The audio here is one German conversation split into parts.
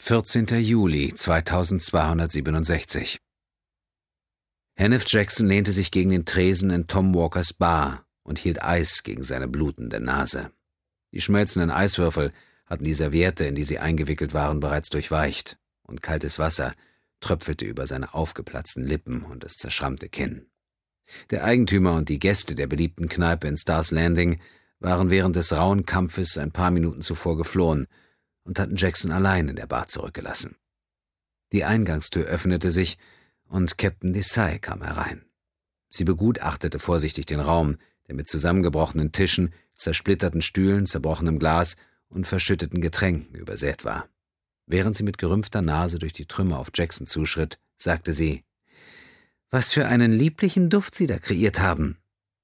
14. Juli 2267. Hannif Jackson lehnte sich gegen den Tresen in Tom Walkers Bar und hielt Eis gegen seine blutende Nase. Die schmelzenden Eiswürfel hatten die Serviette, in die sie eingewickelt waren, bereits durchweicht, und kaltes Wasser tröpfelte über seine aufgeplatzten Lippen und das zerschrammte Kinn. Der Eigentümer und die Gäste der beliebten Kneipe in Stars Landing waren während des rauen Kampfes ein paar Minuten zuvor geflohen und hatten Jackson allein in der Bar zurückgelassen. Die Eingangstür öffnete sich und Captain Desai kam herein. Sie begutachtete vorsichtig den Raum, der mit zusammengebrochenen Tischen, zersplitterten Stühlen, zerbrochenem Glas und verschütteten Getränken übersät war. Während sie mit gerümpfter Nase durch die Trümmer auf Jackson zuschritt, sagte sie: »Was für einen lieblichen Duft Sie da kreiert haben.«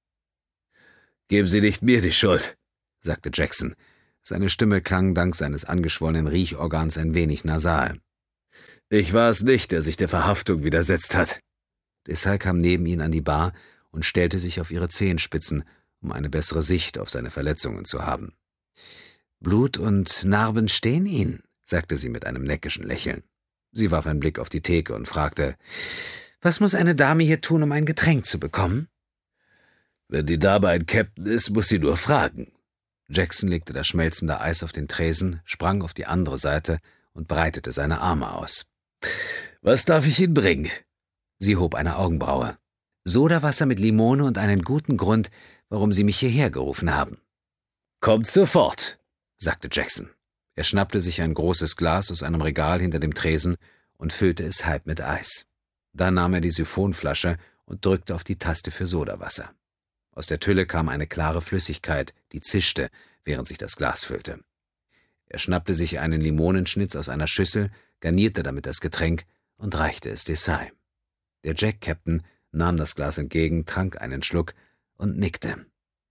»Geben Sie nicht mir die Schuld«, sagte Jackson. Seine Stimme klang dank seines angeschwollenen Riechorgans ein wenig nasal. »Ich war es nicht, der sich der Verhaftung widersetzt hat.« Desai kam neben ihn an die Bar und stellte sich auf ihre Zehenspitzen, um eine bessere Sicht auf seine Verletzungen zu haben. »Blut und Narben stehen Ihnen«, sagte sie mit einem neckischen Lächeln. Sie warf einen Blick auf die Theke und fragte: »Was muss eine Dame hier tun, um ein Getränk zu bekommen?« »Wenn die Dame ein Captain ist, muss sie nur fragen.« Jackson legte das schmelzende Eis auf den Tresen, sprang auf die andere Seite und breitete seine Arme aus. »Was darf ich Ihnen bringen?« Sie hob eine Augenbraue. »Sodawasser mit Limone und einen guten Grund, warum Sie mich hierher gerufen haben.« »Kommt sofort«, sagte Jackson. Er schnappte sich ein großes Glas aus einem Regal hinter dem Tresen und füllte es halb mit Eis. Dann nahm er die Siphonflasche und drückte auf die Taste für Sodawasser. Aus der Tülle kam eine klare Flüssigkeit, die zischte, während sich das Glas füllte. Er schnappte sich einen Limonenschnitz aus einer Schüssel, garnierte damit das Getränk und reichte es Desai. Der Jack-Captain nahm das Glas entgegen, trank einen Schluck und nickte.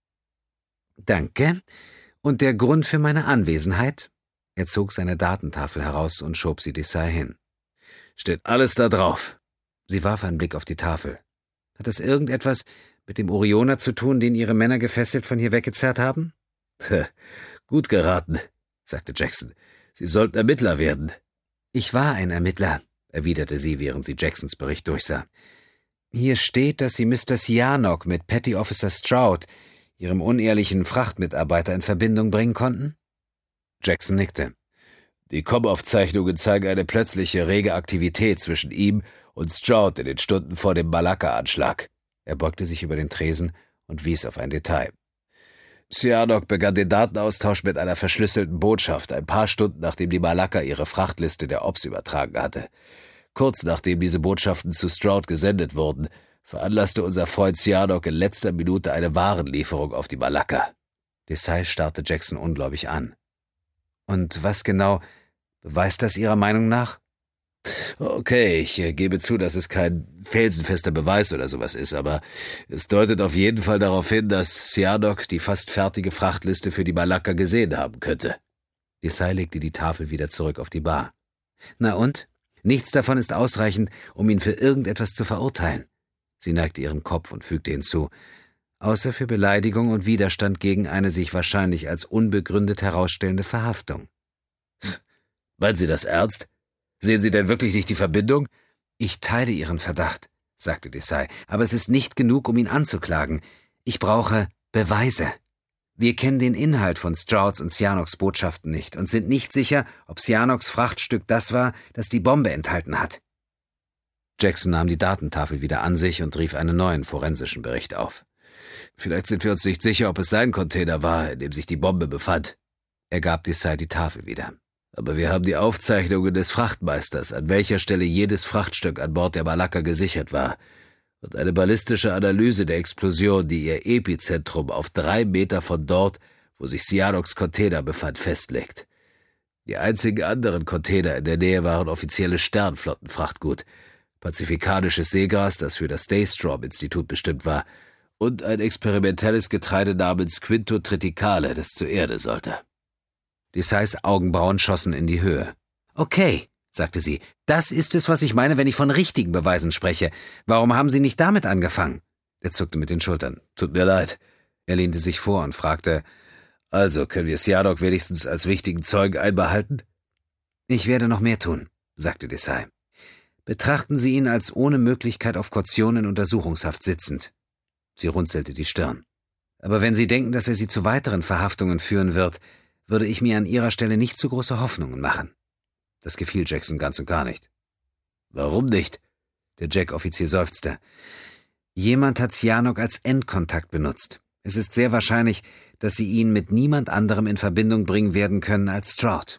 »Danke. Und der Grund für meine Anwesenheit?« Er zog seine Datentafel heraus und schob sie Desai hin. »Steht alles da drauf.« Sie warf einen Blick auf die Tafel. »Hat das irgendetwas mit dem Orioner zu tun, den Ihre Männer gefesselt von hier weggezerrt haben?« »Gut geraten«, sagte Jackson. »Sie sollten Ermittler werden.« »Ich war ein Ermittler«, erwiderte sie, während sie Jacksons Bericht durchsah. »Hier steht, dass Sie Mr. Sianok mit Petty Officer Stroud, Ihrem unehrlichen Frachtmitarbeiter, in Verbindung bringen konnten?« Jackson nickte. »Die Com-Aufzeichnungen zeigen eine plötzliche, rege Aktivität zwischen ihm und Stroud in den Stunden vor dem Malacca-Anschlag.« Er beugte sich über den Tresen und wies auf ein Detail. Sianok begann den Datenaustausch mit einer verschlüsselten Botschaft, ein paar Stunden nachdem die Malacca ihre Frachtliste der Ops übertragen hatte. Kurz nachdem diese Botschaften zu Stroud gesendet wurden, veranlasste unser Freund Sianok in letzter Minute eine Warenlieferung auf die Malacca. Desai starrte Jackson ungläubig an. »Und was genau beweist das Ihrer Meinung nach?« »Okay, ich gebe zu, dass es kein felsenfester Beweis oder sowas ist, aber es deutet auf jeden Fall darauf hin, dass Sianok die fast fertige Frachtliste für die Malacca gesehen haben könnte.« Desai legte die Tafel wieder zurück auf die Bar. »Na und? Nichts davon ist ausreichend, um ihn für irgendetwas zu verurteilen.« Sie neigte ihren Kopf und fügte hinzu: »Außer für Beleidigung und Widerstand gegen eine sich wahrscheinlich als unbegründet herausstellende Verhaftung.« »Meinen Sie das ernst? Sehen Sie denn wirklich nicht die Verbindung?« »Ich teile Ihren Verdacht«, sagte Desai, »aber es ist nicht genug, um ihn anzuklagen. Ich brauche Beweise. Wir kennen den Inhalt von Strouds und Sianoks Botschaften nicht und sind nicht sicher, ob Sianoks Frachtstück das war, das die Bombe enthalten hat.« Jackson nahm die Datentafel wieder an sich und rief einen neuen forensischen Bericht auf. »Vielleicht sind wir uns nicht sicher, ob es sein Container war, in dem sich die Bombe befand.« Er gab Desai die Tafel wieder. »Aber wir haben die Aufzeichnungen des Frachtmeisters, an welcher Stelle jedes Frachtstück an Bord der Malacca gesichert war, und eine ballistische Analyse der Explosion, die ihr Epizentrum auf 3 Meter von dort, wo sich Sianoks Container befand, festlegt. Die einzigen anderen Container in der Nähe waren offizielle Sternflottenfrachtgut, pazifikanisches Seegras, das für das Daystrom-Institut bestimmt war, und ein experimentelles Getreide namens Quinto Triticale, das zur Erde sollte.« Desais Augenbrauen schossen in die Höhe. »Okay«, sagte sie, »das ist es, was ich meine, wenn ich von richtigen Beweisen spreche. Warum haben Sie nicht damit angefangen?« Er zuckte mit den Schultern. »Tut mir leid.« Er lehnte sich vor und fragte: »Also, können wir Sianok wenigstens als wichtigen Zeugen einbehalten?« »Ich werde noch mehr tun«, sagte Desai. »Betrachten Sie ihn als ohne Möglichkeit auf Kaution in Untersuchungshaft sitzend.« Sie runzelte die Stirn. »Aber wenn Sie denken, dass er Sie zu weiteren Verhaftungen führen wird, würde ich mir an Ihrer Stelle nicht zu große Hoffnungen machen.« Das gefiel Jackson ganz und gar nicht. »Warum nicht?« Der Jack-Offizier seufzte. »Jemand hat Sihanouk als Endkontakt benutzt. Es ist sehr wahrscheinlich, dass Sie ihn mit niemand anderem in Verbindung bringen werden können als Stroud.«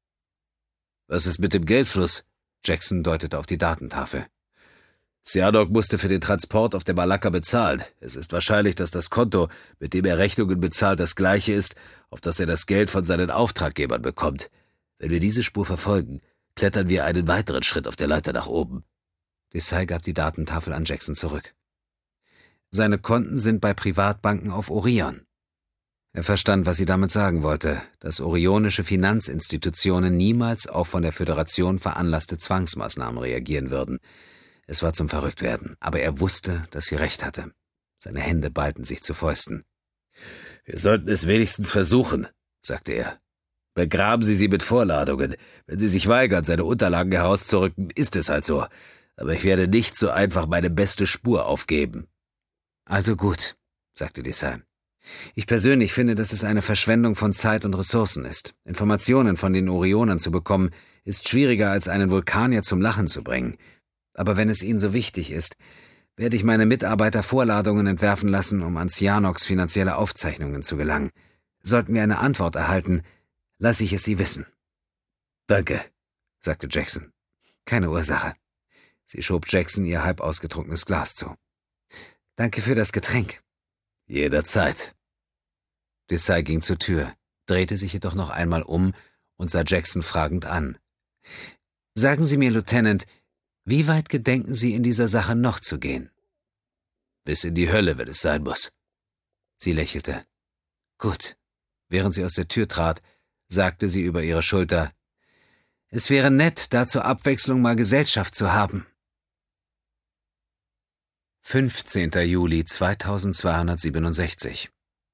»Was ist mit dem Geldfluss?« Jackson deutete auf die Datentafel. »Sihanouk musste für den Transport auf der Malakka bezahlen. Es ist wahrscheinlich, dass das Konto, mit dem er Rechnungen bezahlt, das gleiche ist, auf das er das Geld von seinen Auftraggebern bekommt. Wenn wir diese Spur verfolgen, klettern wir einen weiteren Schritt auf der Leiter nach oben.« Desai gab die Datentafel an Jackson zurück. »Seine Konten sind bei Privatbanken auf Orion.« Er verstand, was sie damit sagen wollte, dass orionische Finanzinstitutionen niemals auf von der Föderation veranlasste Zwangsmaßnahmen reagieren würden. Es war zum Verrücktwerden, aber er wusste, dass sie recht hatte. Seine Hände ballten sich zu Fäusten. »Wir sollten es wenigstens versuchen«, sagte er. »Begraben Sie sie mit Vorladungen. Wenn Sie sich weigern, seine Unterlagen herauszurücken, ist es halt so. Aber ich werde nicht so einfach meine beste Spur aufgeben.« »Also gut«, sagte Desai. »Ich persönlich finde, dass es eine Verschwendung von Zeit und Ressourcen ist. Informationen von den Orionern zu bekommen, ist schwieriger, als einen Vulkanier zum Lachen zu bringen. Aber wenn es Ihnen so wichtig ist, werde ich meine Mitarbeiter Vorladungen entwerfen lassen, um an Sihanouks finanzielle Aufzeichnungen zu gelangen. Sollten wir eine Antwort erhalten, lasse ich es Sie wissen.« »Danke«, sagte Jackson. »Keine Ursache.« Sie schob Jackson ihr halb ausgetrunkenes Glas zu. »Danke für das Getränk.« »Jederzeit.« Desai ging zur Tür, drehte sich jedoch noch einmal um und sah Jackson fragend an. »Sagen Sie mir, Lieutenant, wie weit gedenken Sie in dieser Sache noch zu gehen?« »Bis in die Hölle, wenn es sein muss.« Sie lächelte. »Gut.« Während sie aus der Tür trat, sagte sie über ihre Schulter, »Es wäre nett, da zur Abwechslung mal Gesellschaft zu haben.« 15. Juli 2267.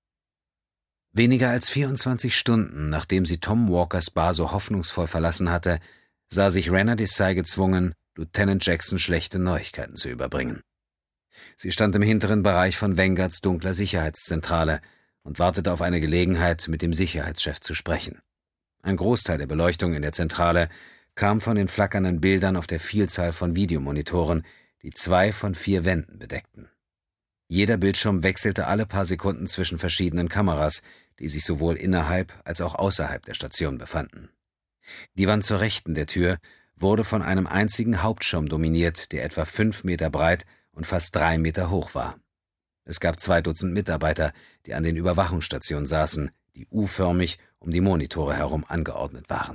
Weniger als 24 Stunden, nachdem sie Tom Walkers Bar so hoffnungsvoll verlassen hatte, sah sich Rena Desai gezwungen, Lieutenant Jackson schlechte Neuigkeiten zu überbringen. Sie stand im hinteren Bereich von Vanguards dunkler Sicherheitszentrale und wartete auf eine Gelegenheit, mit dem Sicherheitschef zu sprechen. Ein Großteil der Beleuchtung in der Zentrale kam von den flackernden Bildern auf der Vielzahl von Videomonitoren, die 2 von 4 Wänden bedeckten. Jeder Bildschirm wechselte alle paar Sekunden zwischen verschiedenen Kameras, die sich sowohl innerhalb als auch außerhalb der Station befanden. Die Wand zur Rechten der Tür wurde von einem einzigen Hauptschirm dominiert, der etwa 5 Meter breit und fast 3 Meter hoch war. Es gab 2 Dutzend Mitarbeiter, die an den Überwachungsstationen saßen, die U-förmig um die Monitore herum angeordnet waren.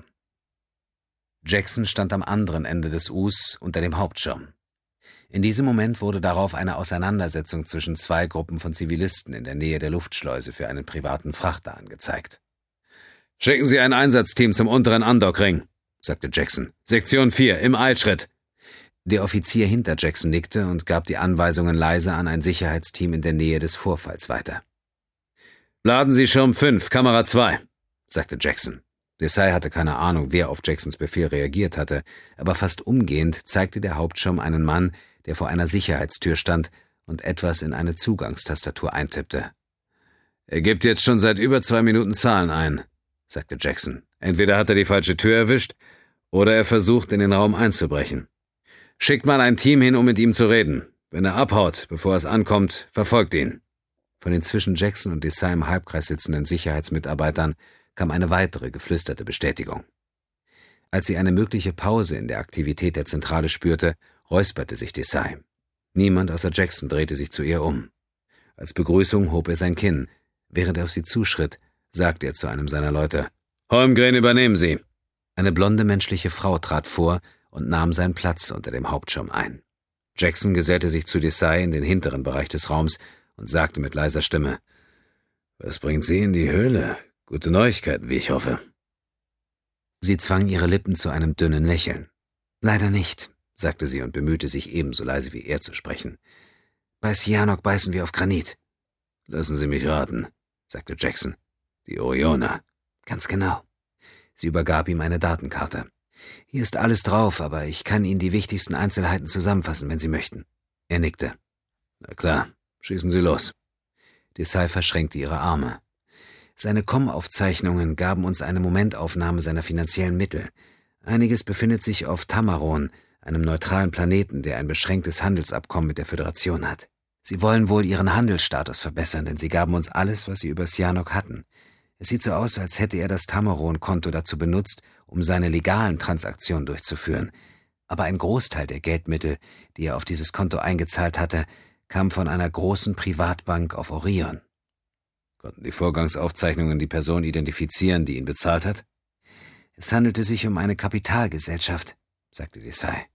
Jackson stand am anderen Ende des Us unter dem Hauptschirm. In diesem Moment wurde darauf eine Auseinandersetzung zwischen 2 Gruppen von Zivilisten in der Nähe der Luftschleuse für einen privaten Frachter angezeigt. »Schicken Sie ein Einsatzteam zum unteren Andockring«, sagte Jackson. »Sektion 4, im Eilschritt.« Der Offizier hinter Jackson nickte und gab die Anweisungen leise an ein Sicherheitsteam in der Nähe des Vorfalls weiter. »Laden Sie Schirm 5, Kamera 2«, sagte Jackson. Desai hatte keine Ahnung, wer auf Jacksons Befehl reagiert hatte, aber fast umgehend zeigte der Hauptschirm einen Mann, der vor einer Sicherheitstür stand und etwas in eine Zugangstastatur eintippte. »Er gibt jetzt schon seit über 2 Minuten Zahlen ein«, sagte Jackson. »Entweder hat er die falsche Tür erwischt, oder er versucht, in den Raum einzubrechen. Schickt mal ein Team hin, um mit ihm zu reden. Wenn er abhaut, bevor es ankommt, verfolgt ihn.« Von den zwischen Jackson und Desai im Halbkreis sitzenden Sicherheitsmitarbeitern kam eine weitere geflüsterte Bestätigung. Als sie eine mögliche Pause in der Aktivität der Zentrale spürte, räusperte sich Desai. Niemand außer Jackson drehte sich zu ihr um. Als Begrüßung hob er sein Kinn. Während er auf sie zuschritt, sagte er zu einem seiner Leute, »Holmgren, übernehmen Sie!« Eine blonde menschliche Frau trat vor und nahm seinen Platz unter dem Hauptschirm ein. Jackson gesellte sich zu Desai in den hinteren Bereich des Raums und sagte mit leiser Stimme, »Was bringt Sie in die Höhle? Gute Neuigkeiten, wie ich hoffe.« Sie zwang ihre Lippen zu einem dünnen Lächeln. »Leider nicht«, sagte sie und bemühte sich ebenso leise wie er zu sprechen. »Bei Sihanouk beißen wir auf Granit.« »Lassen Sie mich raten«, sagte Jackson. »Die Orioner.« »Ganz genau.« Sie übergab ihm eine Datenkarte. Hier ist alles drauf, aber ich kann Ihnen die wichtigsten Einzelheiten zusammenfassen, wenn Sie möchten. Er nickte. Na klar, schießen Sie los. Desai verschränkte ihre Arme. Seine Com-Aufzeichnungen gaben uns eine Momentaufnahme seiner finanziellen Mittel. Einiges befindet sich auf Tamaron, einem neutralen Planeten, der ein beschränktes Handelsabkommen mit der Föderation hat. Sie wollen wohl ihren Handelsstatus verbessern, denn sie gaben uns alles, was sie über Sihanouk hatten. Es sieht so aus, als hätte er das Tamaron-Konto dazu benutzt, um seine legalen Transaktionen durchzuführen. Aber ein Großteil der Geldmittel, die er auf dieses Konto eingezahlt hatte, kam von einer großen Privatbank auf Orion. Konnten die Vorgangsaufzeichnungen die Person identifizieren, die ihn bezahlt hat? Es handelte sich um eine Kapitalgesellschaft, sagte Desai.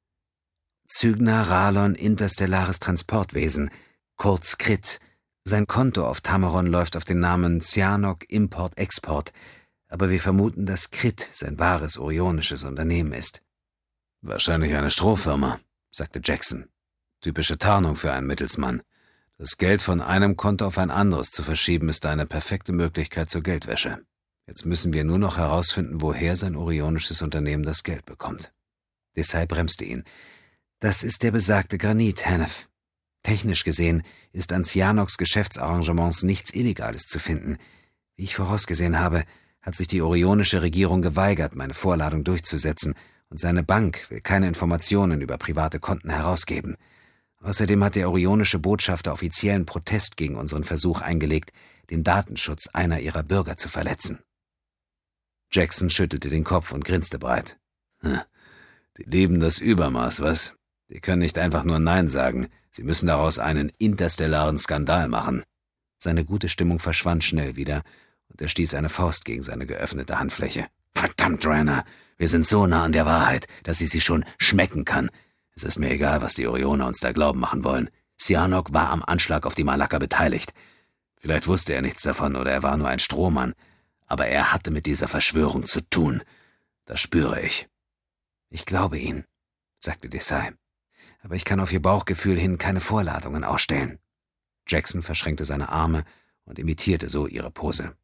Cygna Ralon Interstellares Transportwesen, kurz CRIT. Sein Konto auf Tamaron läuft auf den Namen Sihanouk Import-Export, aber wir vermuten, dass CRIT sein wahres orionisches Unternehmen ist. Wahrscheinlich eine Strohfirma, sagte Jackson. Typische Tarnung für einen Mittelsmann. Das Geld von einem Konto auf ein anderes zu verschieben, ist eine perfekte Möglichkeit zur Geldwäsche. Jetzt müssen wir nur noch herausfinden, woher sein orionisches Unternehmen das Geld bekommt. Desai bremste ihn. Das ist der besagte Granit, Hennef. Technisch gesehen ist an Sihanouks Geschäftsarrangements nichts Illegales zu finden. Wie ich vorausgesehen habe, hat sich die orionische Regierung geweigert, meine Vorladung durchzusetzen, und seine Bank will keine Informationen über private Konten herausgeben. Außerdem hat der orionische Botschafter offiziellen Protest gegen unseren Versuch eingelegt, den Datenschutz einer ihrer Bürger zu verletzen. Jackson schüttelte den Kopf und grinste breit. Die lieben das Übermaß, was? Die können nicht einfach nur Nein sagen. Sie müssen daraus einen interstellaren Skandal machen. Seine gute Stimmung verschwand schnell wieder, und er stieß eine Faust gegen seine geöffnete Handfläche. Verdammt, Ranner, wir sind so nah an der Wahrheit, dass ich sie schon schmecken kann. Es ist mir egal, was die Orioner uns da glauben machen wollen. Sihanouk war am Anschlag auf die Malaka beteiligt. Vielleicht wusste er nichts davon oder er war nur ein Strohmann. Aber er hatte mit dieser Verschwörung zu tun. Das spüre ich. Ich glaube Ihnen, sagte Desai. Aber ich kann auf Ihr Bauchgefühl hin keine Vorladungen ausstellen. Jackson verschränkte seine Arme und imitierte so ihre Pose.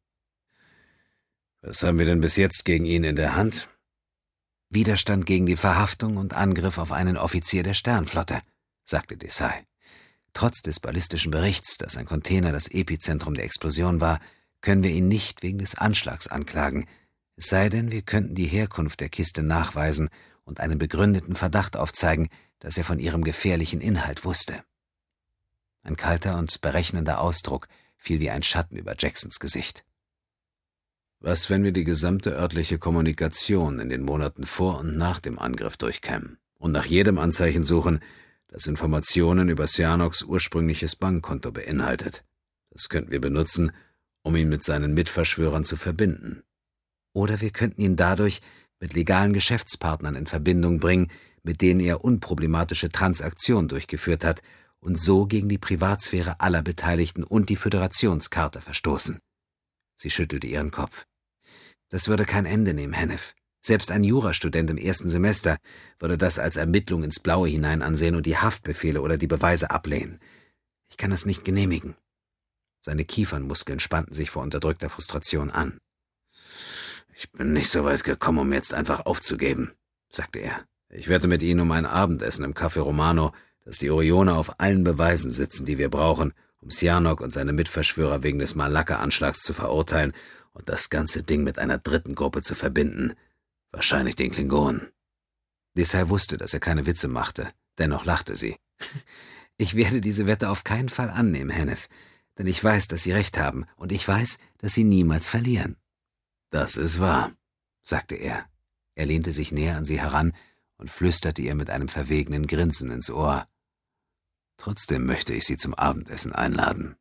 Was haben wir denn bis jetzt gegen ihn in der Hand? Widerstand gegen die Verhaftung und Angriff auf einen Offizier der Sternflotte, sagte Desai. Trotz des ballistischen Berichts, dass ein Container das Epizentrum der Explosion war, können wir ihn nicht wegen des Anschlags anklagen, es sei denn, wir könnten die Herkunft der Kiste nachweisen und einen begründeten Verdacht aufzeigen, dass er von ihrem gefährlichen Inhalt wusste. Ein kalter und berechnender Ausdruck fiel wie ein Schatten über Jacksons Gesicht. Was, wenn wir die gesamte örtliche Kommunikation in den Monaten vor und nach dem Angriff durchkämmen und nach jedem Anzeichen suchen, das Informationen über Sihanouks ursprüngliches Bankkonto beinhaltet? Das könnten wir benutzen, um ihn mit seinen Mitverschwörern zu verbinden. Oder wir könnten ihn dadurch mit legalen Geschäftspartnern in Verbindung bringen, mit denen er unproblematische Transaktionen durchgeführt hat und so gegen die Privatsphäre aller Beteiligten und die Föderationscharta verstoßen. Sie schüttelte ihren Kopf. Das würde kein Ende nehmen, Hennef. Selbst ein Jurastudent im ersten Semester würde das als Ermittlung ins Blaue hinein ansehen und die Haftbefehle oder die Beweise ablehnen. Ich kann es nicht genehmigen. Seine Kiefernmuskeln spannten sich vor unterdrückter Frustration an. Ich bin nicht so weit gekommen, um jetzt einfach aufzugeben, sagte er. Ich wette mit Ihnen um ein Abendessen im Café Romano, dass die Orioner auf allen Beweisen sitzen, die wir brauchen, um Sihanouk und seine Mitverschwörer wegen des Malaka-Anschlags zu verurteilen und das ganze Ding mit einer dritten Gruppe zu verbinden. Wahrscheinlich den Klingonen. Desai wusste, dass er keine Witze machte. Dennoch lachte sie. Ich werde diese Wette auf keinen Fall annehmen, Hennef. Denn ich weiß, dass Sie recht haben. Und ich weiß, dass Sie niemals verlieren. Das ist wahr, sagte er. Er lehnte sich näher an sie heran und flüsterte ihr mit einem verwegenen Grinsen ins Ohr. Trotzdem möchte ich Sie zum Abendessen einladen.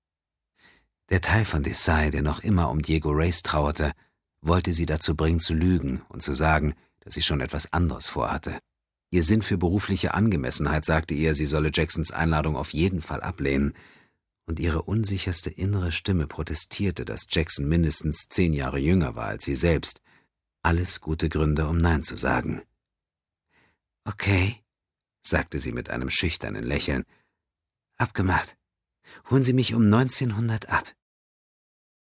Der Teil von Desai, der noch immer um Diego Reyes trauerte, wollte sie dazu bringen, zu lügen und zu sagen, dass sie schon etwas anderes vorhatte. Ihr Sinn für berufliche Angemessenheit sagte ihr, sie solle Jacksons Einladung auf jeden Fall ablehnen, und ihre unsicherste innere Stimme protestierte, dass Jackson mindestens 10 Jahre jünger war als sie selbst. Alles gute Gründe, um Nein zu sagen. »Okay«, sagte sie mit einem schüchternen Lächeln. »Abgemacht. Holen Sie mich um 1900 ab.«